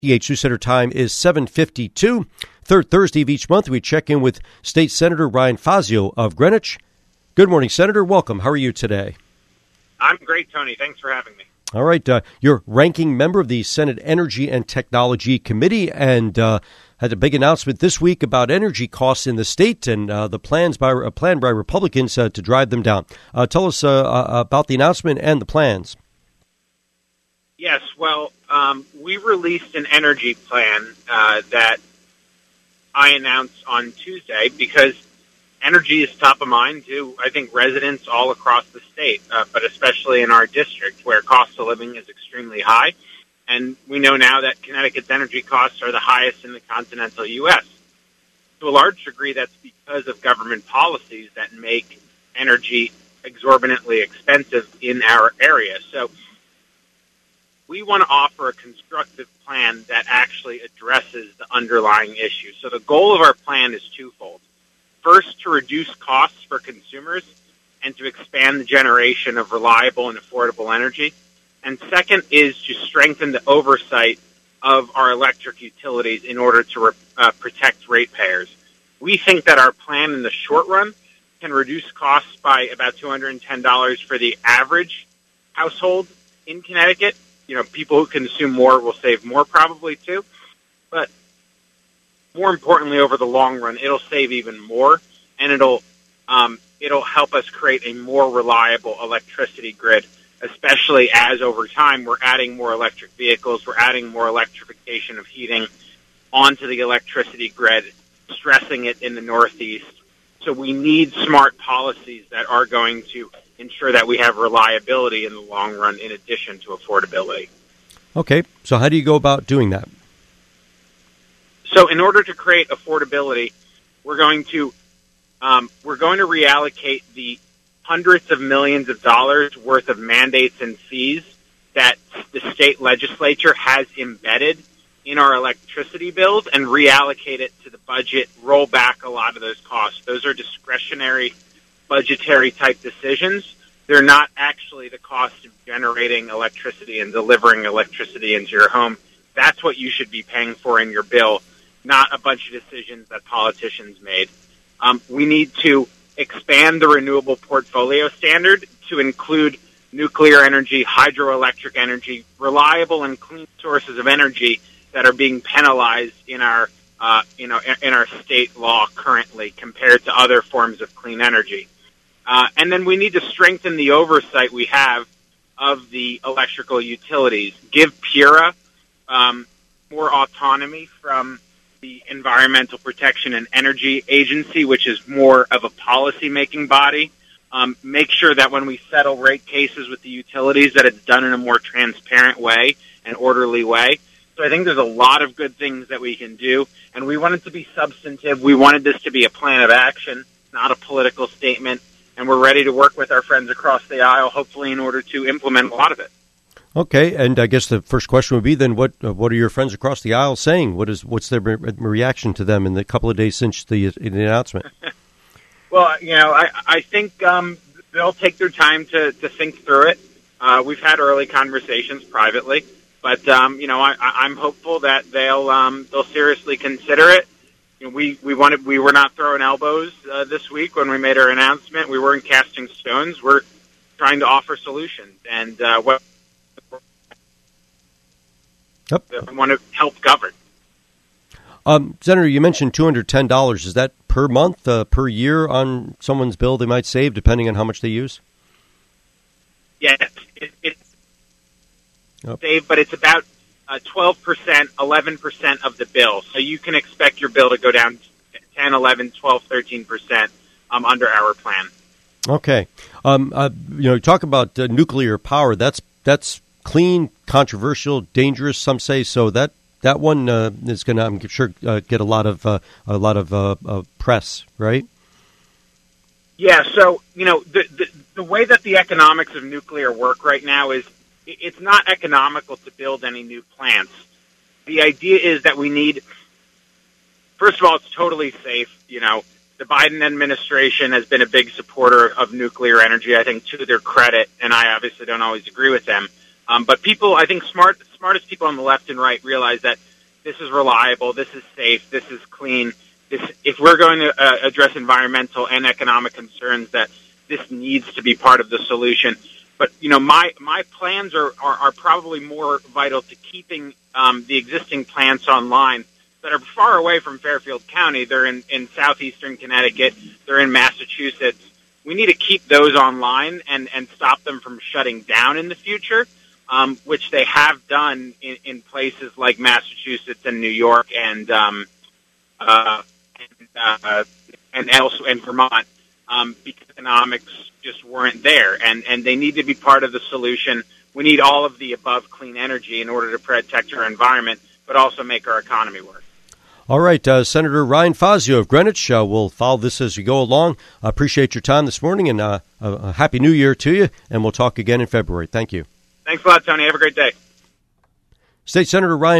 EH2 Center time is 7:52. Third Thursday of each month, we check in with State Senator Ryan Fazio of Greenwich. Good morning, Senator. Welcome. How are you today? I'm great, Tony. Thanks for having me. All right. You're ranking member of the Senate Energy and Technology Committee and had a big announcement this week about energy costs in the state and the plan by Republicans to drive them down. Tell us about the announcement and the plans. Yes, well, we released an energy plan that I announced on Tuesday because energy is top of mind to, I think, residents all across the state, but especially in our district where cost of living is extremely high. And we know now that Connecticut's energy costs are the highest in the continental U.S. To a large degree, that's because of government policies that make energy exorbitantly expensive in our area. So we want to offer a constructive plan that actually addresses the underlying issue. So the goal of our plan is twofold. First, to reduce costs for consumers and to expand the generation of reliable and affordable energy. And second is to strengthen the oversight of our electric utilities in order to protect ratepayers. We think that our plan in the short run can reduce costs by about $210 for the average household in Connecticut. You know, people who consume more will save more probably too. But more importantly, over the long run, it'll save even more, and it'll help us create a more reliable electricity grid, especially as over time we're adding more electric vehicles, we're adding more electrification of heating onto the electricity grid, stressing it in the Northeast. So we need smart policies that are going to ensure that we have reliability in the long run in addition to affordability. Okay, so how do you go about doing that? So in order to create affordability, we're going to reallocate the hundreds of millions of dollars worth of mandates and fees that the state legislature has embedded in our electricity bills and reallocate it to the budget, roll back a lot of those costs. Those are discretionary budgetary type decisions. They're not actually the cost of generating electricity and delivering electricity into your home. That's what you should be paying for in your bill, not a bunch of decisions that politicians made. We need to expand the renewable portfolio standard to include nuclear energy, hydroelectric energy, reliable and clean sources of energy that are being penalized in our state law currently compared to other forms of clean energy. And then we need to strengthen the oversight we have of the electrical utilities, give PURA more autonomy from the Environmental Protection and Energy Agency, which is more of a policy-making body. Make sure that when we settle rate cases with the utilities that it's done in a more transparent way and orderly way. So I think there's a lot of good things that we can do, and we want it to be substantive. We wanted this to be a plan of action, not a political statement, and we're ready to work with our friends across the aisle, hopefully in order to implement a lot of it. Okay, and I guess the first question would be then, what are your friends across the aisle saying? What's their reaction to them in the couple of days since the announcement? Well, you know, I think they'll take their time to think through it. We've had early conversations privately, but you know, I'm hopeful that they'll seriously consider it. You know, we were not throwing elbows this week when we made our announcement. We weren't casting stones. We're trying to offer solutions, and we want to help govern. Senator, you mentioned $210. Is that per month, per year on someone's bill they might save, depending on how much they use? Yes, it's save, but it's about 12%, 11% of the bill. So you can expect your bill to go down 10, 11, 12, 13% under our plan. Okay. You talk about nuclear power. That's clean, controversial, dangerous. Some say so. That one is going to, I'm sure, get a lot of press, right? Yeah. So the way that the economics of nuclear work right now is it's not economical to build any new plants. The idea is that we need. First of all, it's totally safe. The Biden administration has been a big supporter of nuclear energy, I think, to their credit, and I obviously don't always agree with them. But people, I think smartest people on the left and right realize that this is reliable, this is safe, this is clean. If we're going to address environmental and economic concerns, that this needs to be part of the solution. But, my plans are probably more vital to keeping the existing plants online that are far away from Fairfield County. They're in southeastern Connecticut. They're in Massachusetts. We need to keep those online and stop them from shutting down in the future, which they have done in places like Massachusetts and New York and Vermont, because economics just weren't there, and they need to be part of the solution. We need all of the above clean energy in order to protect our environment, but also make our economy work. All right, Senator Ryan Fazio of Greenwich, we'll follow this as we go along. I appreciate your time this morning, and a Happy New Year to you, and we'll talk again in February. Thank you. Thanks a lot, Tony. Have a great day. State Senator Ryan